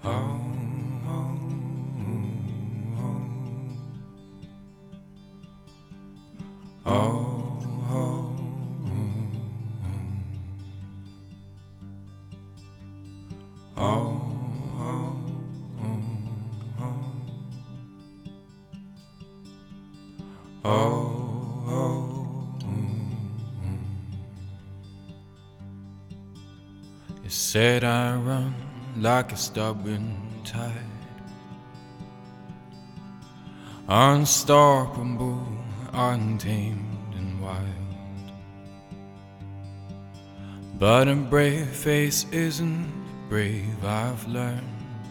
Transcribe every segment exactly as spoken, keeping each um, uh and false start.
Oh, oh, oh, oh, oh, oh, oh, oh. You said I run like a stubborn tide, unstoppable, untamed and wild. But a brave face isn't brave, I've learned.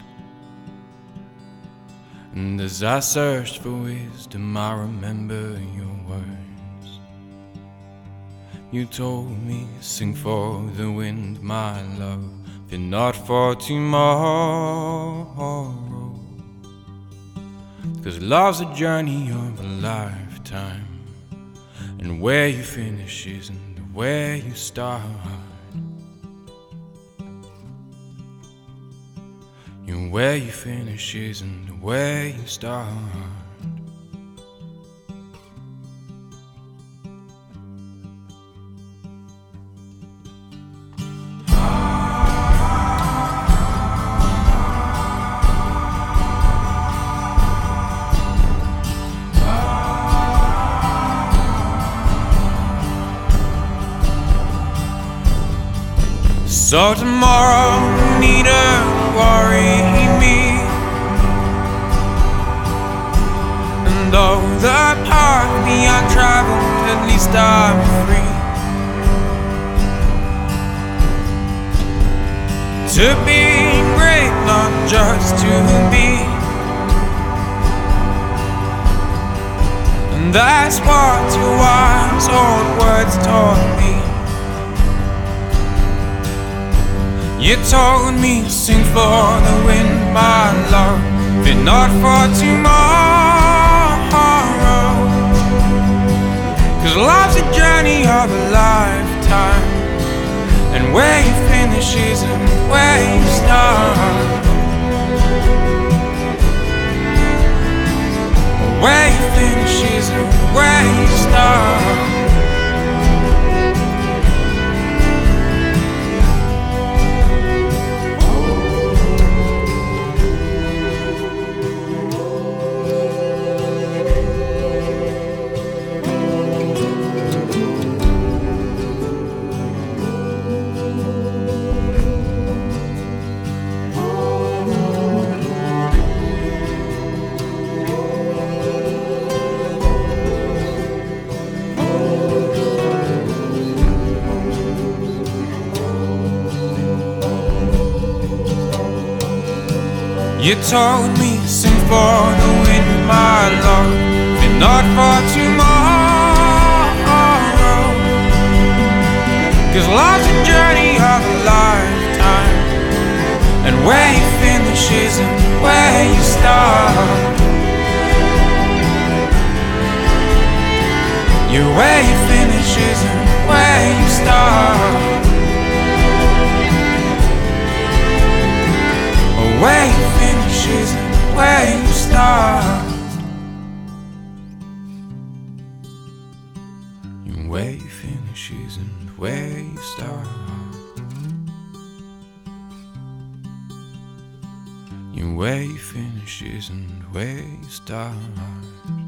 And as I searched for wisdom, I remember your words. You told me, sing for the wind, my love, fear not for tomorrow. 'Cause love's a journey of a lifetime, and where you finish isn't where you start. And where you finish isn't where you start. So tomorrow needn't worry me, and though the path be untraveled, at least I'm free to be great, not just to be. And that's what your wise old words taught me. You told me, sing for the wind, my love, fear not for tomorrow. 'Cause love's a journey of a lifetime, and where you finish isn't where you start. Where you finish isn't where you start. You told me, sing for the wind, my love, fear not for tomorrow. 'Cause love's a journey of a lifetime, and where you finish isn't where you start. Yeah, where you finish isn't where you start. Where you finish isn't where you start. And where you finish isn't where you start. And where you finish isn't where you start.